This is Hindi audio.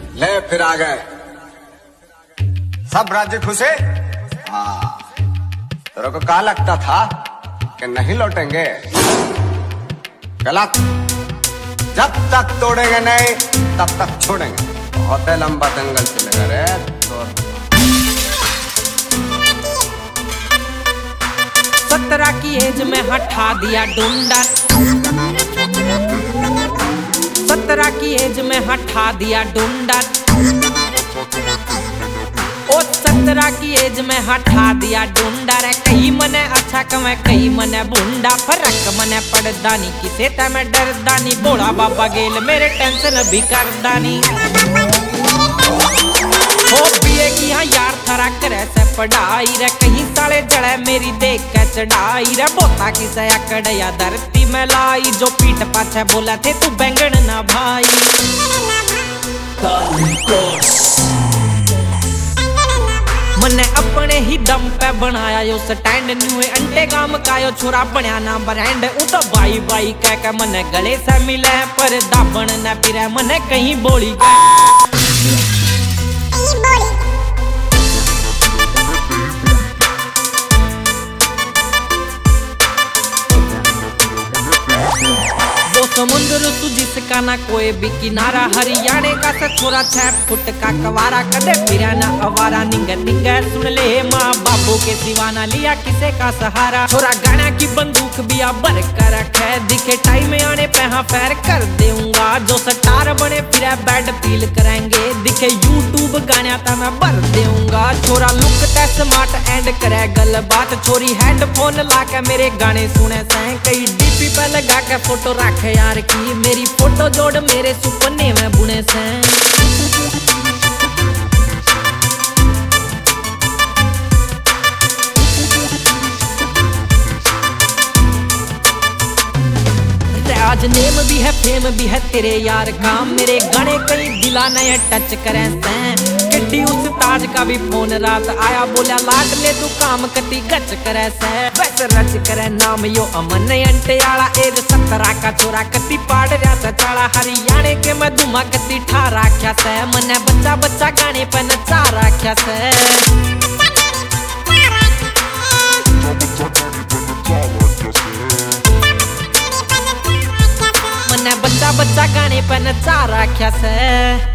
ले फिर आ गए सब राज्य खुश है। हाँ, तेरे को क्या लगता था कि नहीं लौटेंगे? गलत। जब तक तोड़ेंगे नहीं तब तक छोड़ेंगे। बहुत लंबा जंगल चलेगा रे तो। 17 की एज में हटा दिया डुंडा, 17 की एज में हटा दिया डुंडा, ओ 17 की एज में हटा दिया डुंडा रे। कहीं मने अच्छा कमे कहीं मने बुंडा, फर्क मने पड़दा नी किसे ते मैं डरदा नी। बोला बाबा गेल मेरे टेंशन भी करदा नी। हो बीए की हाँ यार थारा करे से पढ़ाई रे, कहीं साले जड़े मेरी देख के चढ़ाई रे। बोता की सया कड़या धरती में लाई, जो पीठ पाछे बोला थे तू बैंगन ना भाई। मने अपने ही दम पे बनाया यो स्टैंड, न्यू अंटे गाम का यो छोरा बनया ना ब्रांड। उ तो भाई भाई कह के मने गले से मिले, पर दाबन न फिरे मने कहीं बोली समुद्र तू जिसका ना कोई भी किनारा, हरियाणे का से छोरा 6 फुट का कवारा। कदे फिरा ना अवारा निंग निंग सुन ले माँ बापू के सिवा ना लिया किसे का सहारा। छोरा गाना की बंदूक भी भर कर रखे, दिखे टाइम आने पे हाँ फैर कर दूंगा। जो स्टार बने फिर बैड फील करेंगे, दिखे यूट्यूब गाना था मैं भर दूंगा। छोरा लुक ते स्मार्ट एंड करे गल बात, छोरी हेडफोन ला के मेरे गाने सुने से। कई डीपी पे लगा के फोटो रखे यार की, मेरी फोटो जोड़ मेरे सुपने में बुने से। आज नेम भी है फेम भी है तेरे यार का, मेरे गाने कई दिला नए टच करे से। किड्डी उस ताज का भी फोन रात आया, बोला लाड ले तू काम कती गच करे से। वैसे रच करे नाम यो अमन अंटियाला, एज 17 का छोरा कती पाड़ रहा से चाला। हरियाणे के मैं धुमा कती ठा राख्या से, मने बच्चा बच्चा गाने पे नचा राख्या से। मने बच्चा बच्चा गाने पे नचा राख्या से।